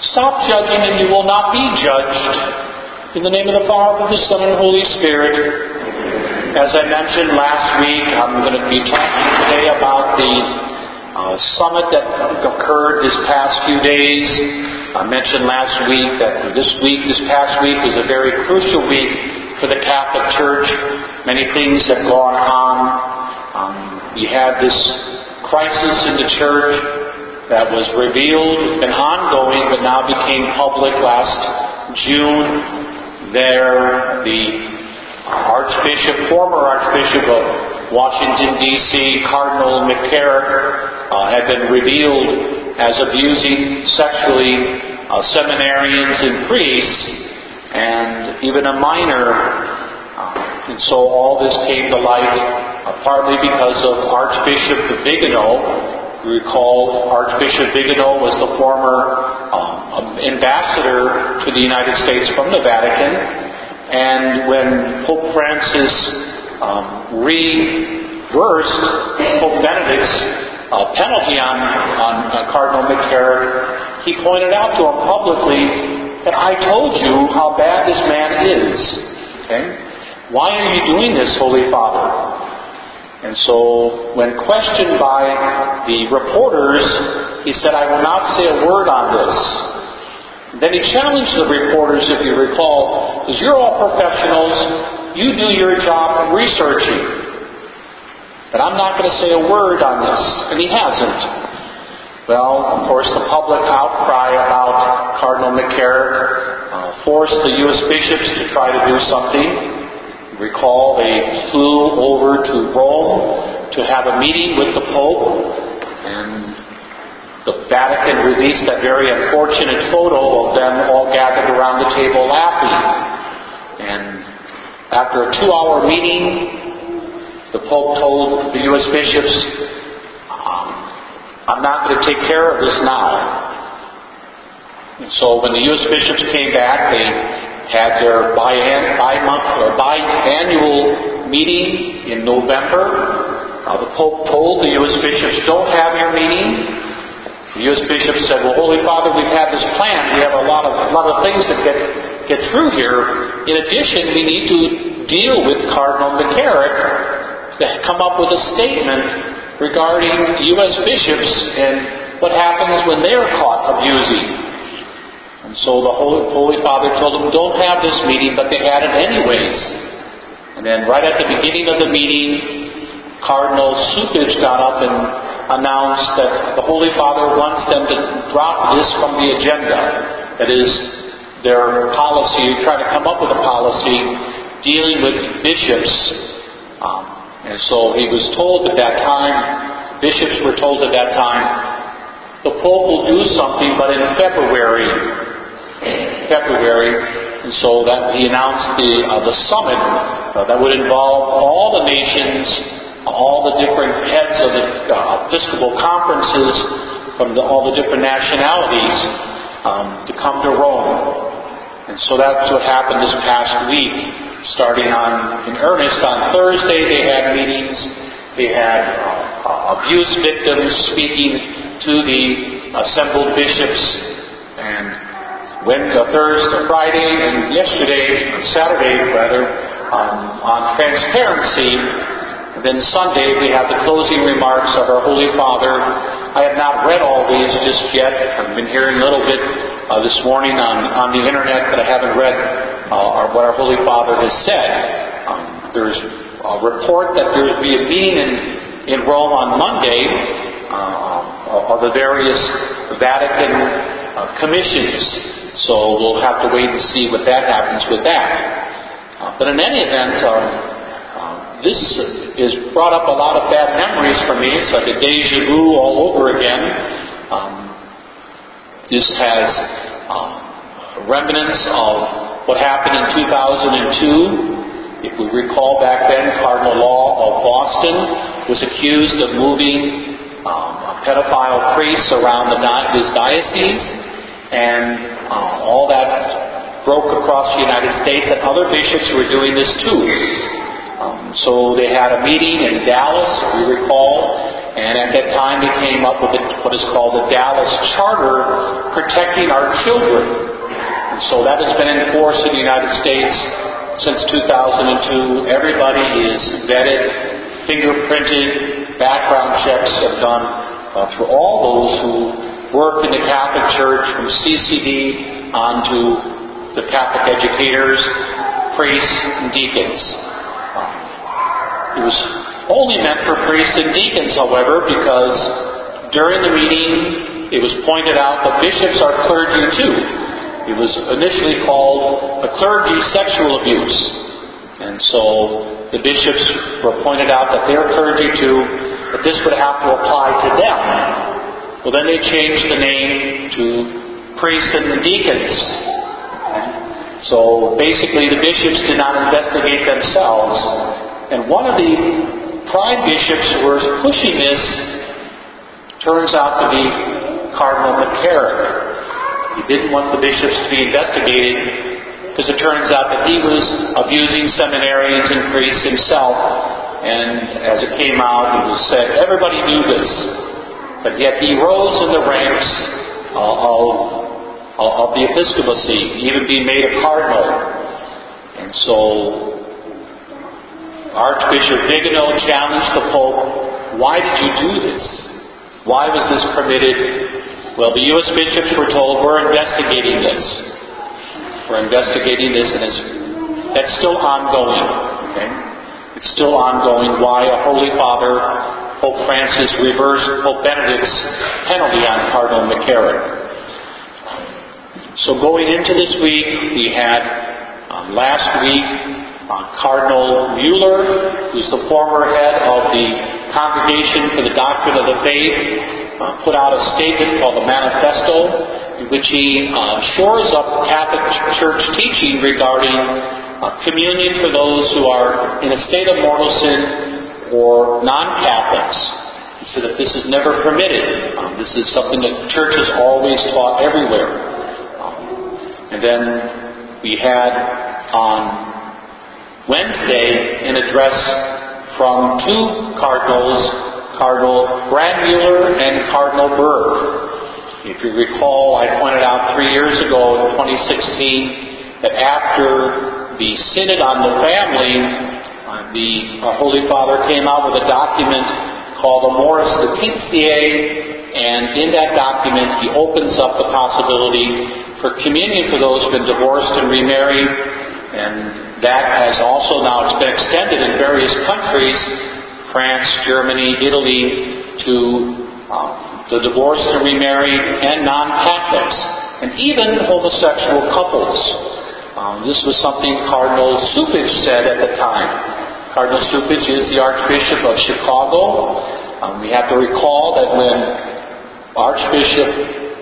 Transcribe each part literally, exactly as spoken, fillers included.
Stop judging and you will not be judged. In the name of the Father, the Son, and Holy Spirit. As I mentioned last week, I'm going to be talking today about the uh, summit that occurred this past few days. I mentioned last week that this week, this past week, was a very crucial week for the Catholic Church. Many things have gone on. Um, we had this crisis in the Church that was revealed, been ongoing, but now became public last June. There, the Archbishop, former Archbishop of Washington, D C, Cardinal McCarrick, uh, had been revealed as abusing sexually uh, seminarians and priests, and even a minor. Uh, and so all this came to light, uh, partly because of Archbishop Vigano. We recall Archbishop Vigano was the former um, ambassador to the United States from the Vatican, and when Pope Francis um, reversed Pope Benedict's uh, penalty on, on uh, Cardinal McCarrick, he pointed out to him publicly that I told you how bad this man is. Okay? Why are you doing this, Holy Father? And so, when questioned by the reporters, he said, I will not say a word on this. Then he challenged the reporters, if you recall, because you're all professionals, you do your job researching. But I'm not going to say a word on this. And he hasn't. Well, of course, the public outcry about Cardinal McCarrick uh, forced the U S bishops to try to do something. Recall they flew over to Rome to have a meeting with the Pope, and the Vatican released that very unfortunate photo of them all gathered around the table laughing. And after a two-hour meeting, the Pope told the U S bishops, um, I'm not going to take care of this now. And so when the U S bishops came back, they had their bi-month or biannual meeting in November. Uh, the Pope told the U S bishops, don't have your meeting. The U S bishops said, well, Holy Father, we've had this plan. We have a lot of a lot of things that get get through here. In addition, we need to deal with Cardinal McCarrick to come up with a statement regarding U S bishops and what happens when they're caught abusing. And so the Holy, Holy Father told them, don't have this meeting, but they had it anyways. And then right at the beginning of the meeting, Cardinal Cupich got up and announced that the Holy Father wants them to drop this from the agenda. That is, their policy, try to come up with a policy dealing with bishops. Um, and so he was told at that time, bishops were told at that time, the Pope will do something, but in February. February, and so that he announced the uh, the summit uh, that would involve all the nations, all the different heads of the uh, Episcopal conferences from the, all the different nationalities um, to come to Rome. And so that's what happened this past week. Starting on in earnest on Thursday, they had meetings. They had uh, abuse victims speaking to the assembled bishops, and Wednesday, Thursday, Friday, and yesterday, Saturday rather, um, on transparency. And then Sunday we have the closing remarks of our Holy Father. I have not read all these just yet. I've been hearing a little bit uh, this morning on, on the internet, but I haven't read uh, our, what our Holy Father has said. Um, there's a report that there will be a meeting in, in Rome on Monday uh, of the various Vatican uh, commissions. So we'll have to wait and see what that happens with that. Uh, but in any event, um, uh, this has brought up a lot of bad memories for me. It's like a deja vu all over again. Um, this has um, remnants of what happened in two thousand two. If we recall back then, Cardinal Law of Boston was accused of moving um, pedophile priests around the di- his diocese, and Uh, all that broke across the United States, and other bishops were doing this too. Um, so they had a meeting in Dallas, we recall, and at at that time they came up with what is called the Dallas Charter protecting our children. And so that has been enforced in the United States since two thousand two. Everybody is vetted, fingerprinted, background checks are done uh, for all those who work in the Catholic Church, from C C D on to the Catholic educators, priests, and deacons. It was only meant for priests and deacons, however, because during the meeting it was pointed out that bishops are clergy too. It was initially called a clergy sexual abuse. And so the bishops were pointed out that they're clergy too, but this would have to apply to them. Well, then they changed the name to priests and deacons. So basically the bishops did not investigate themselves. And one of the prime bishops who was pushing this turns out to be Cardinal McCarrick. He didn't want the bishops to be investigated because it turns out that he was abusing seminarians and priests himself. And as it came out, it was said everybody knew this. But yet he rose in the ranks uh, of, of the episcopacy, even being made a cardinal. And so Archbishop Vigano challenged the Pope, why did you do this? Why was this permitted? Well, the U S bishops were told, we're investigating this. We're investigating this, and it's, that's still ongoing. Okay? It's still ongoing why a Holy Father, Pope Francis, reversed Pope Benedict's penalty on Cardinal McCarrick. So going into this week, we had um, last week uh, Cardinal Mueller, who's the former head of the Congregation for the Doctrine of the Faith, Uh, put out a statement called the Manifesto, in which he uh, shores up Catholic Church teaching regarding uh, communion for those who are in a state of mortal sin or non-Catholics. He said that this is never permitted. Um, this is something that the Church has always taught everywhere. Um, and then we had on Wednesday an address from two cardinals, Cardinal Brandmuller and Cardinal Burke. If you recall, I pointed out three years ago in twenty sixteen that after the Synod on the Family, uh, the uh, Holy Father came out with a document called Amoris Laetitia, and in that document he opens up the possibility for communion for those who have been divorced and remarried, and that has also now been extended in various countries, France, Germany, Italy, to um, the divorced and remarried and non-Catholics, and even homosexual couples. Um, this was something Cardinal Cupich said at the time. Cardinal Cupich is the Archbishop of Chicago. Um, we have to recall that when Archbishop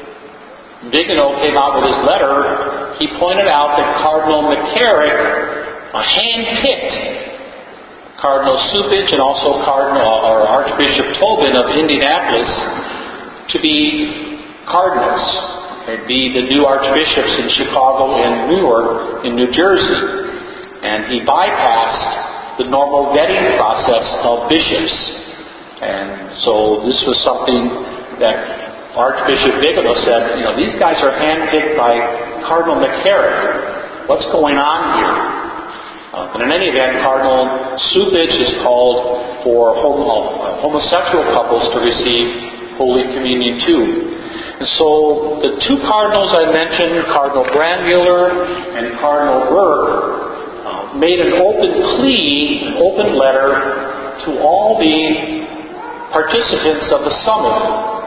Vigano came out with his letter, he pointed out that Cardinal McCarrick uh, handpicked Cardinal Cupich and also Cardinal or Archbishop Tobin of Indianapolis to be cardinals, and be the new archbishops in Chicago and Newark in New Jersey. And he bypassed the normal vetting process of bishops. And so this was something that Archbishop Vigano said, you know, these guys are handpicked by Cardinal McCarrick. What's going on here? Uh, but in any event, Cardinal Cupich is called for homo- uh, homosexual couples to receive Holy Communion too. And so the two cardinals I mentioned, Cardinal Brandmuller and Cardinal Burke, uh, made an open plea, an open letter to all the participants of the summit.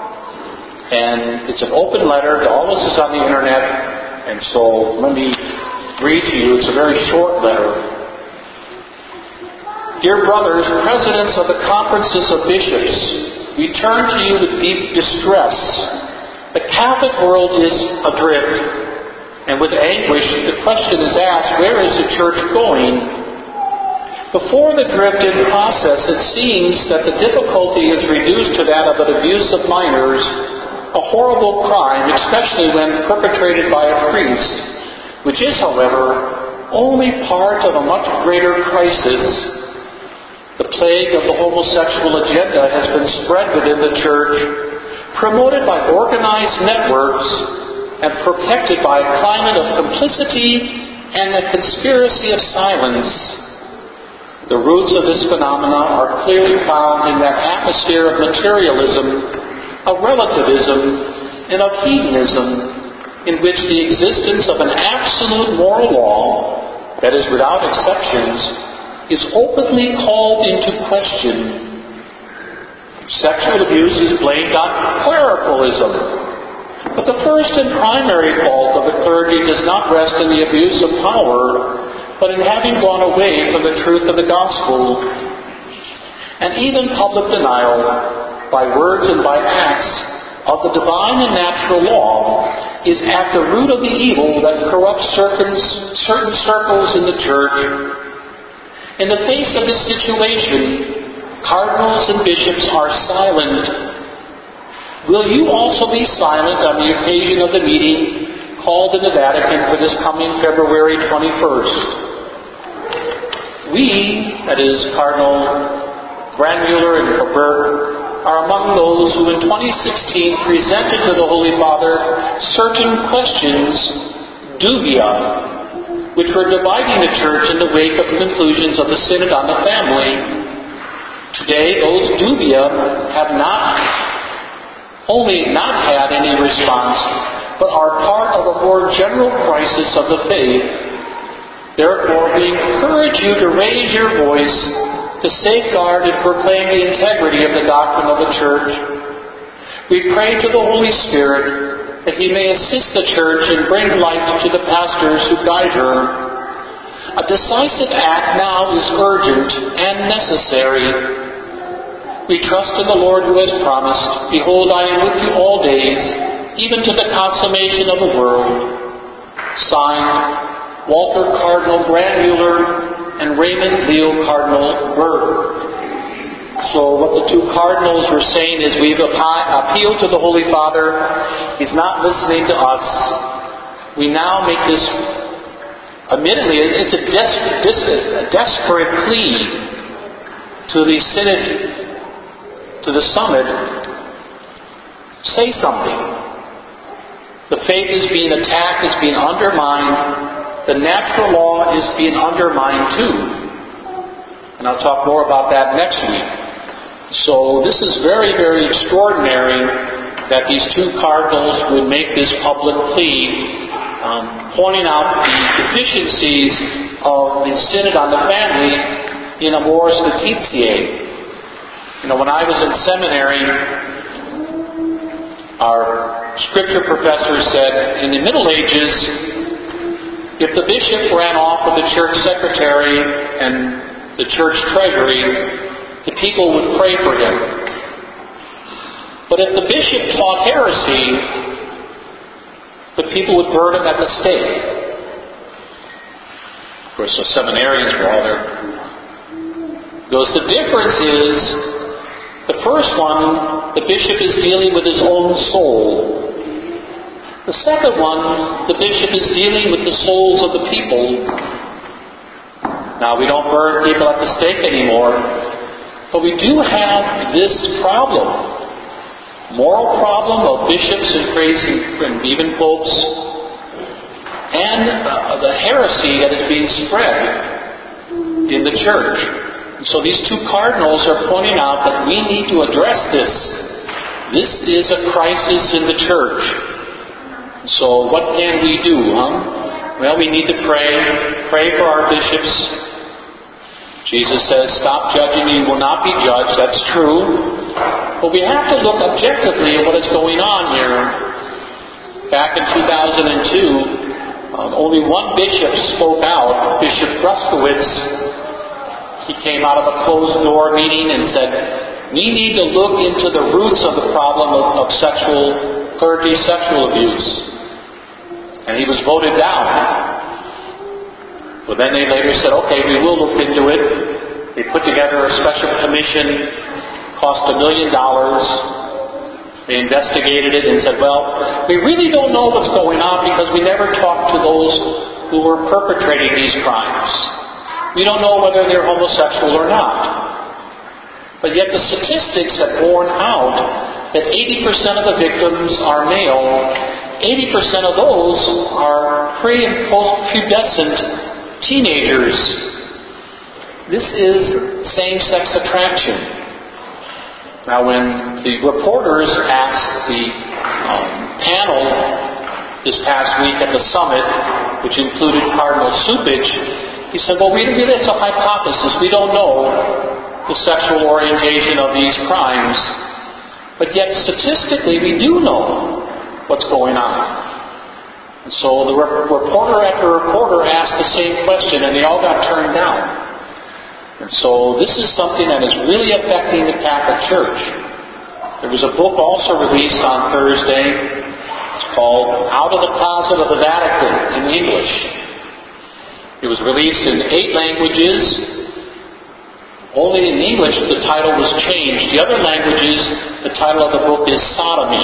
And it's an open letter. All this is on the internet. And so let me read to you. It's a very short letter. Dear brothers, presidents of the conferences of bishops, we turn to you with deep distress. The Catholic world is adrift, and with anguish the question is asked, where is the Church going? Before the drift-in process, it seems that the difficulty is reduced to that of an abuse of minors, a horrible crime, especially when perpetrated by a priest, which is, however, only part of a much greater crisis. The plague of the homosexual agenda has been spread within the church, promoted by organized networks, and protected by a climate of complicity and a conspiracy of silence. The roots of this phenomena are clearly found in that atmosphere of materialism, of relativism, and of hedonism, in which the existence of an absolute moral law, that is without exceptions, is openly called into question. Sexual abuse is blamed on clericalism. But the first and primary fault of the clergy does not rest in the abuse of power, but in having gone away from the truth of the gospel. And even public denial, by words and by acts, of the divine and natural law is at the root of the evil that corrupts certain, certain circles in the church. In the face of this situation, cardinals and bishops are silent. Will you also be silent on the occasion of the meeting called in the Vatican for this coming February twenty-first? We, that is Cardinal Brandmüller and Verburg, are among those who in twenty sixteen presented to the Holy Father certain questions, dubia, which were dividing the church in the wake of conclusions of the Synod on the Family. Today, those dubia have not only not had any response, but are part of a more general crisis of the faith. Therefore, we encourage you to raise your voice to safeguard and proclaim the integrity of the doctrine of the church. We pray to the Holy Spirit that He may assist the church and bring light to the pastors who guide her. A decisive act now is urgent and necessary. We trust in the Lord who has promised, "Behold, I am with you all days, even to the consummation of the world." Signed, Walter Cardinal Brandmüller and Raymond Leo Cardinal Berg. So what the two cardinals were saying is, we've appealed to the Holy Father. He's not listening to us. We now make this, admittedly, it's a, des- des- a desperate plea to the Synod, to the Summit. Say something. The faith is being attacked, is being undermined. The natural law is being undermined too. And I'll talk more about that next week. So this is very, very extraordinary that these two cardinals would make this public plea, um, pointing out the deficiencies of the Synod on the Family in Amoris Laetitia. You know, when I was in seminary, our scripture professor said, in the Middle Ages, if the bishop ran off with the church secretary and the church treasury, the people would pray for him. But if the bishop taught heresy, the people would burn him at the stake. Of course, the seminarians were all there. Because the difference is, the first one, the bishop is dealing with his own soul. The second one, the bishop is dealing with the souls of the people. Now, we don't burn people at the stake anymore. But we do have this problem, moral problem of bishops and crazy, and even popes, and uh, the heresy that is being spread in the church. And so these two cardinals are pointing out that we need to address this. This is a crisis in the church. So what can we do, huh? Well, we need to pray, pray for our bishops. Jesus says, "Stop judging, you will not be judged." That's true. But we have to look objectively at what is going on here. Back in two thousand two, um, only one bishop spoke out, Bishop Bruskowitz. He came out of a closed-door meeting and said, we need to look into the roots of the problem of, of sexual, clergy sexual abuse. And he was voted down. Well, then they later said, okay, we will look into it. They put together a special commission, cost a million dollars. They investigated it and said, well, we really don't know what's going on because we never talked to those who were perpetrating these crimes. We don't know whether they're homosexual or not. But yet the statistics have borne out that eighty percent of the victims are male. eighty percent of those are pre- and post-pubescent teenagers. This is same-sex attraction. Now, when the reporters asked the um, panel this past week at the summit, which included Cardinal Cupich, he said, well, we, it's a hypothesis. We don't know the sexual orientation of these crimes. But yet, statistically, we do know what's going on. And so the re- reporter after reporter asked the same question, and they all got turned down. And so this is something that is really affecting the Catholic Church. There was a book also released on Thursday. It's called Out of the Closet of the Vatican in English. It was released in eight languages. Only in English the title was changed. The other languages, the title of the book is Sodomy.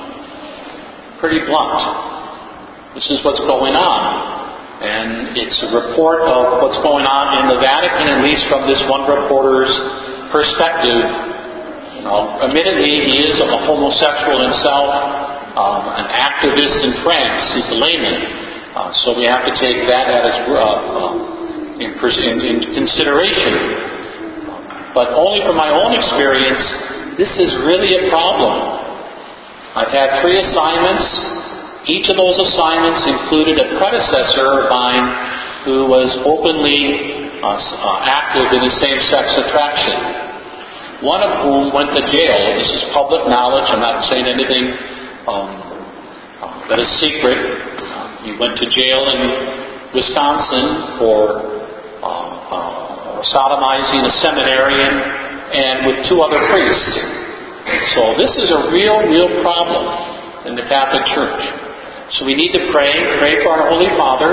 Pretty blunt. This is what's going on. And it's a report of what's going on in the Vatican, at least from this one reporter's perspective. You know, admittedly, he is a homosexual himself, um, an activist in France. He's a layman. Uh, so we have to take that as uh, uh, in, in, in consideration. But only from my own experience, this is really a problem. I've had three assignments. Each of those assignments included a predecessor of mine who was openly uh, uh, active in the same-sex attraction. One of whom went to jail. This is public knowledge. I'm not saying anything um, uh, that is secret. Uh, he went to jail in Wisconsin for uh, uh, sodomizing a seminarian and with two other priests. So this is a real, real problem in the Catholic Church. So we need to pray, pray for our Holy Father,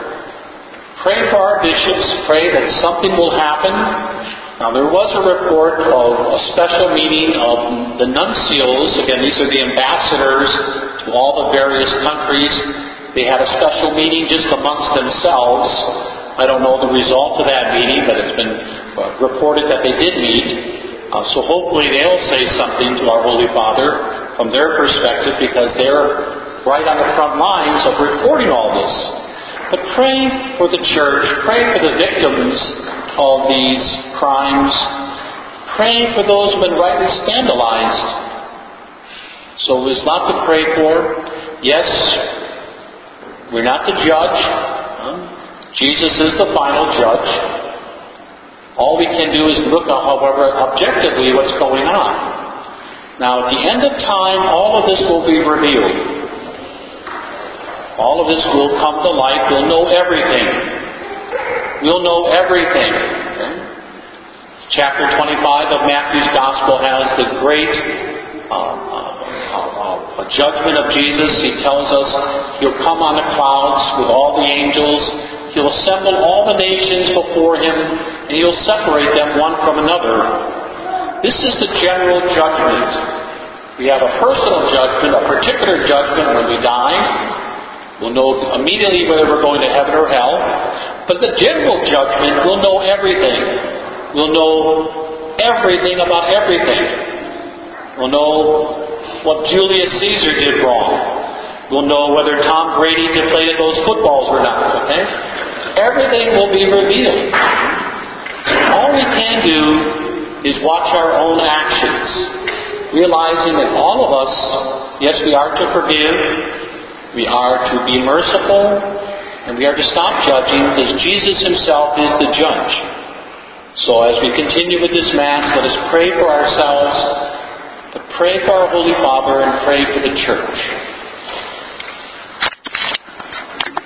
pray for our bishops, pray that something will happen. Now there was a report of a special meeting of the nuncios. Again, these are the ambassadors to all the various countries. They had a special meeting just amongst themselves. I don't know the result of that meeting, but it's been uh, reported that they did meet. Uh, so hopefully they'll say something to our Holy Father from their perspective, because they're right on the front lines of reporting all this. But pray for the Church, pray for the victims of these crimes, pray for those who have been rightly scandalized. So there's a lot to pray for. Yes, we're not the judge. Huh? Jesus is the final judge. All we can do is look at, however, objectively what's going on. Now, at the end of time, all of this will be revealed. All of this will come to light. We'll know everything. We'll know everything. Okay? Chapter twenty-five of Matthew's Gospel has the great uh, uh, uh, judgment of Jesus. He tells us He'll come on the clouds with all the angels. He'll assemble all the nations before Him, and He'll separate them one from another. This is the general judgment. We have a personal judgment, a particular judgment when we die. We'll know immediately whether we're going to heaven or hell. But the general judgment, we'll know everything. We'll know everything about everything. We'll know what Julius Caesar did wrong. We'll know whether Tom Brady deflated those footballs or not, okay? Everything will be revealed. So all we can do is watch our own actions, realizing that all of us, yes, we are to forgive, we are to be merciful, and we are to stop judging, because Jesus Himself is the judge. So as we continue with this Mass, let us pray for ourselves, but pray for our Holy Father and pray for the Church.